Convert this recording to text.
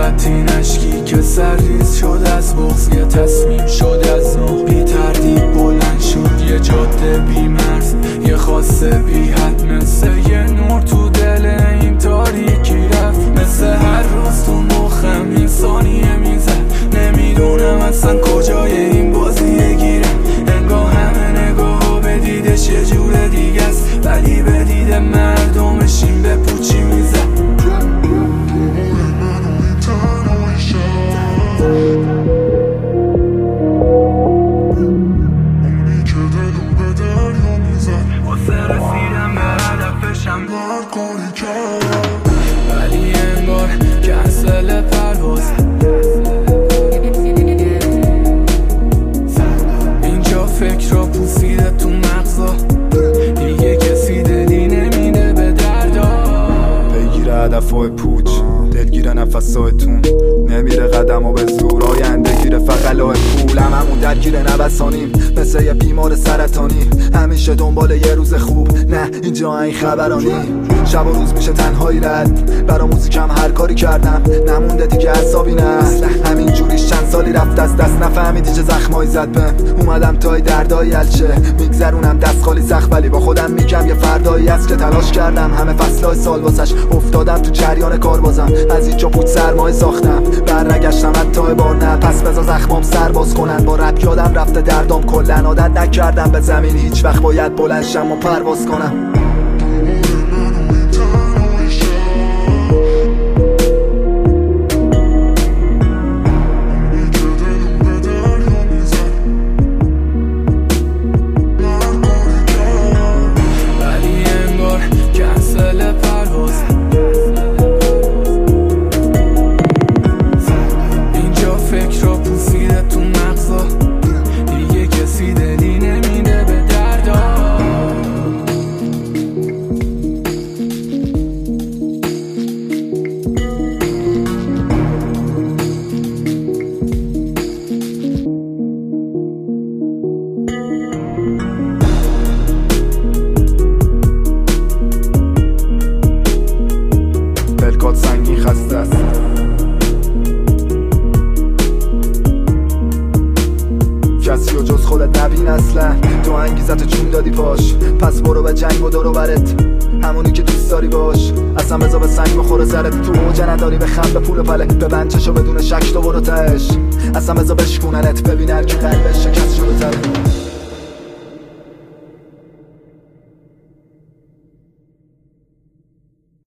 فقط این اشکی که سرریز شد از بغض، یه تصمیم شد از نو بی تردید بلند شد. یه جاده بی مرز، یه خواسته بی حد، مثل یه نور تو دل این تاریکی رفت. مثل هر روز تو مخم این ثانیه میزد، نمیدونم اصلا کجای این بازیه گیرم. انگاه همه نگاه ها به دیدش یه جور دیگه است، ولی به دید مردمش این به پوچی میزد. ولی انگار کنسل پرواز، اینجا فکر را پوسیده تو مغزا، دیگه کسی دلی نمیده به دردا. بگیره هدفهای پوچ، دلگیره نفسایتون، نمیره قدم و به زور، آینده گیره فقلای پول. هممون درگیره نوسانیم مثل یه بیمار سرطانی، همیشه دنبال یه روز خوب، نه اینجا این خبرانی. شب و روز میشه تنهایی رد، برا موزیکم هر کاری کردم، نمونده دیگه حسابی نه. همین جوریش چند سالی رفت از دست، نفهمیدی چه زخمایی زد بهم. اومدم تای دردایی الچه میگذرونم دست خالی سخت، ولی با خودم میگم یه فردایی هست که تلاش کردم همه فصلای سال واسش. افتادم تو جریان کار بازم، از اینجا پوچ سرمایه ساختم، برنگشتم حتی بار نه. پس بذار زخمام سر باز کنن، با رپ یادم رفته دردام کلن. عادت نکردم به زمین هیچ وقت باید بلند شم و پرواز کنم. سنگین خسته است، کسی و جز خودت نبین اصلا. تو انگیزت جون دادی پاش، پس برو به جنگ و دورو برت، همونی که دوست داری باش. اصلا بذار به سنگ بخوره سرت، تو اوج نداری بخند به پول و پله، به بنچشو بدون شک تو برو تهش. اصلا بذار بشکوننت، ببینن که قلبش شکست شده تره.